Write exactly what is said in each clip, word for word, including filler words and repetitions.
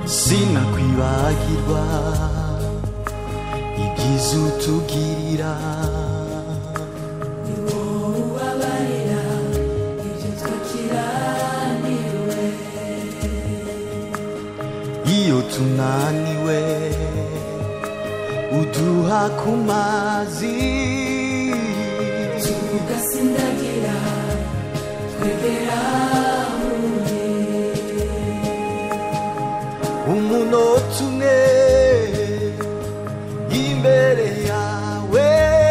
sinakwibagirwa ibyiza utugirira iyo tunaniwe uduha ku mazi tugasindagira twegera umunota umwe imbere yawe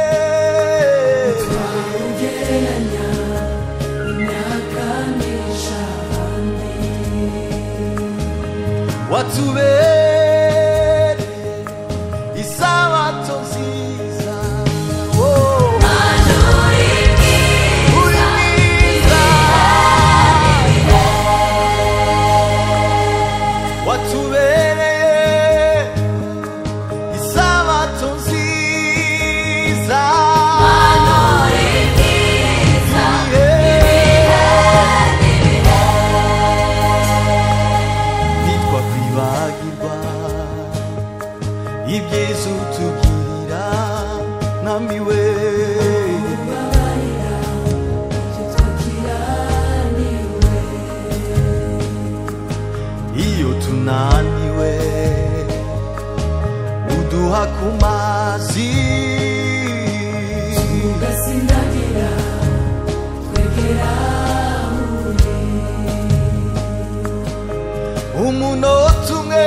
twawugereranya imyaka n'ijana watubereye isabato nziza ibyiza utugirira namiwe iyo tunaniwe uduha ku mazi tugasindagira twegera umunota umwe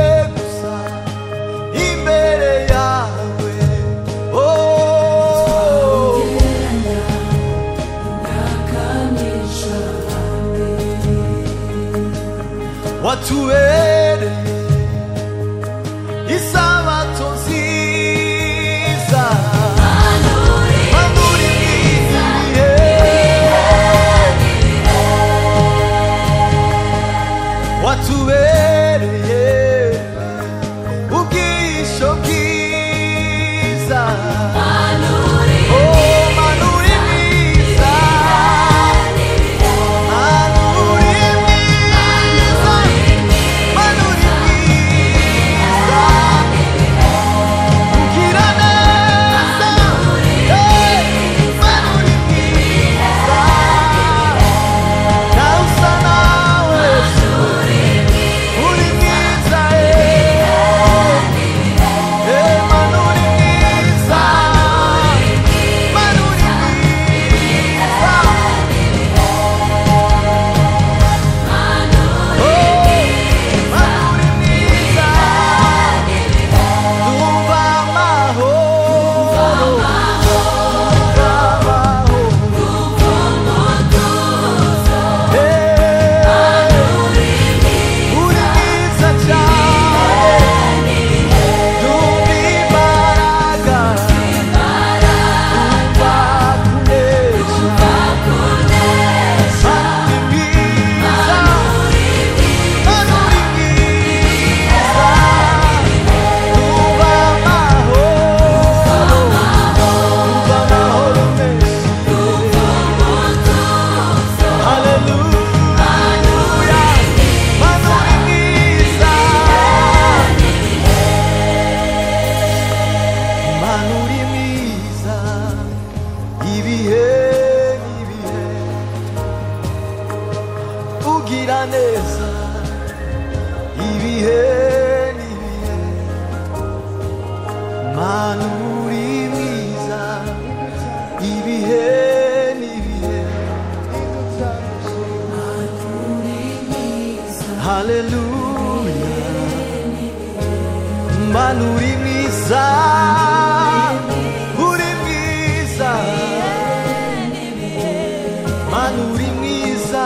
watubereye isabato nziza manuri ibihe watubereye ubwisho bwiza manuri neza ibihe n'ibihe manuri mwiza ibihe n'ibihe haleluya manuri mwiza uri mwiza manuri mwiza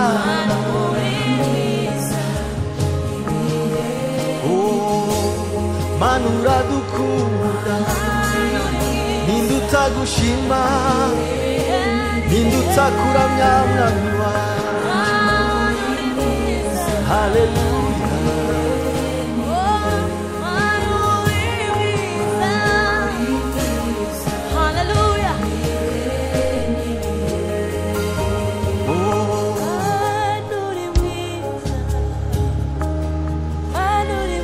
manura dukunda ninduta gushima ninduta kuramya mwami wacu haleluya haleluya manuri mwiza manuri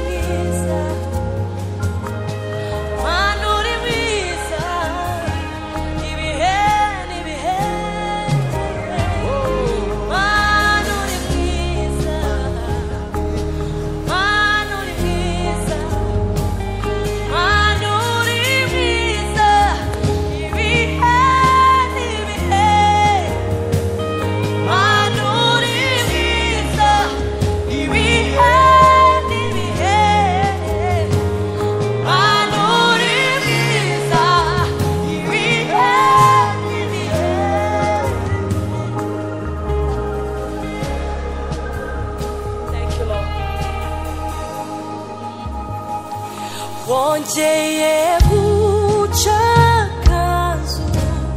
wongeye guca kanzu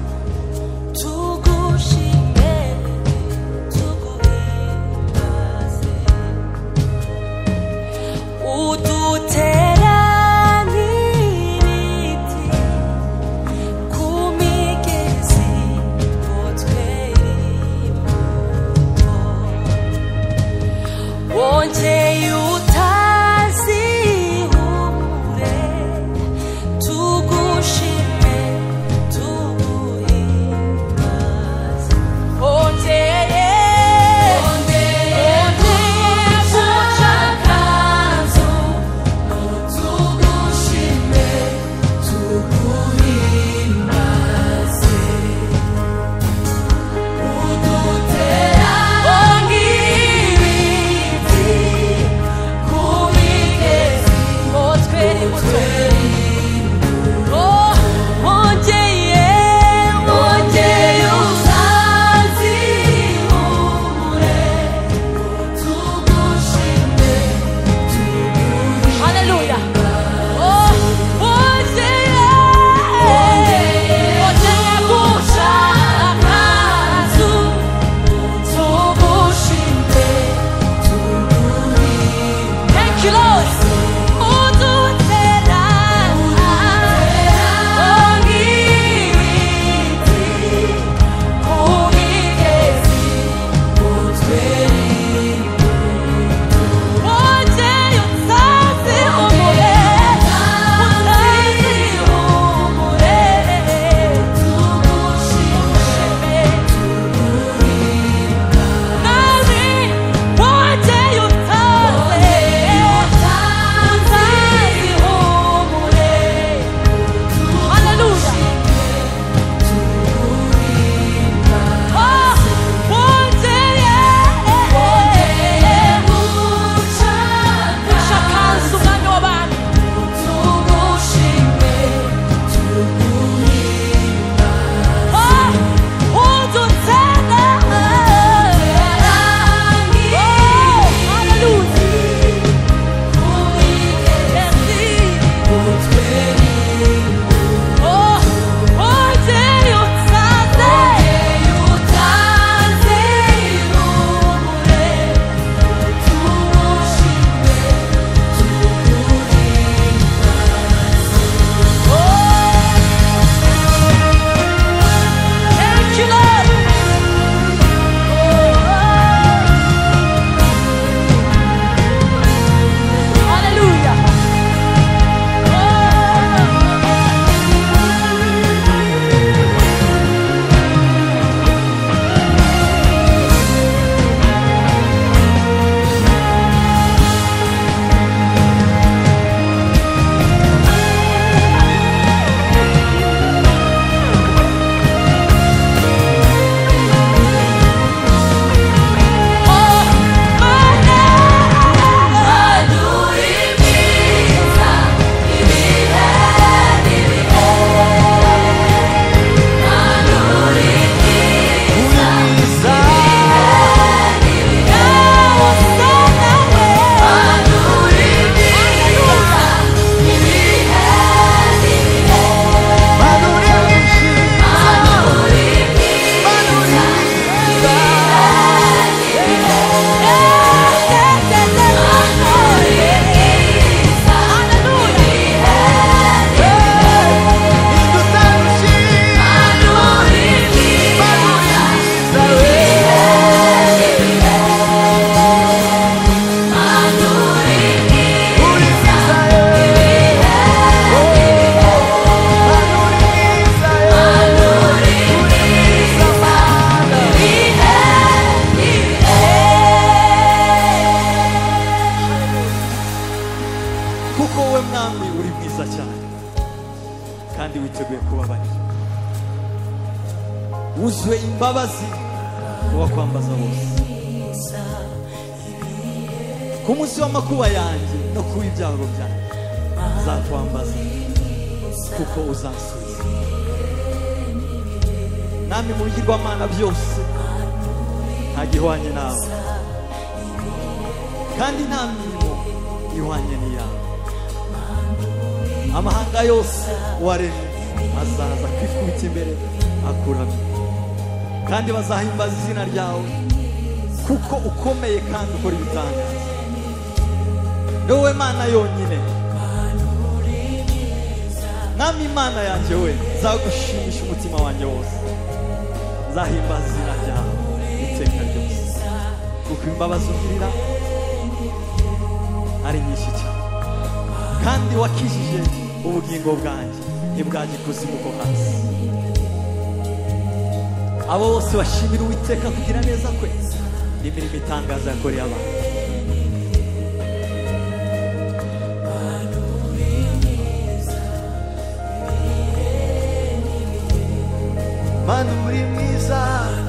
tugushime tuguhimbaze udutera nk'ibiti ku migezi ngo twere imbuto wongeye utazihumure tugushime tuguhimbaze wongeye wongeye guca kanzu tugushime tuguhimbaze udutera nk'ibiti ku migezi ngo twere imbuto Oh, wongeye wongeye uzazihumure tugushime Hallelujah. Oh, wongeye wongeye guca kanzu tugushime Thank you, Lord. Udutera nk'ibiti ku migezi ngo twere imbuto wongeye utazihumure utazihumure tugushime Nami wongeye utazihumure Hallelujah. Oh, wongeye guca kanzu umwami w'abami tugushime Oh, udutera Hallelujah. ku migezi ngo twere Oh, wongeye utaze utazihumure tugushime tuguhimbaze Oh, thank you, Lord. Oh, hallelujah. kuko wowe mwami uri mwiza cyane kandi witeguye kubabarira wuzuye imbabazi uwakwambaza bose ku munsi w'amakuba yanjye no ku ibyago byanjye uzakwambaza kuko uzansubiza nami mu bigirwamana byose nta gihwanye nawe kandi nta mirimo ihwanye n'iyawe amahanga yose waremye azaza kwikubita imbere akuramye, kandi bazahimbaza izina ryawe kuko ukomeye kandi ukora ibitangaza. Ni wowe Mana yonyine, Mwami Imana yanjye we, nzagushimisha umutima wanjye wose, nzahimbaza izina ryawe iteka ryose, kuko imbabazi ugirira ari nyinshi cyane, kandi wakijije ubugingo bwanjye ntibwajya ikuzimu ko hasi. Abo bose bashimira Uwiteka kugira neza kwe n'imirimo itangaza yakoreye abantu. Mana uri mwiza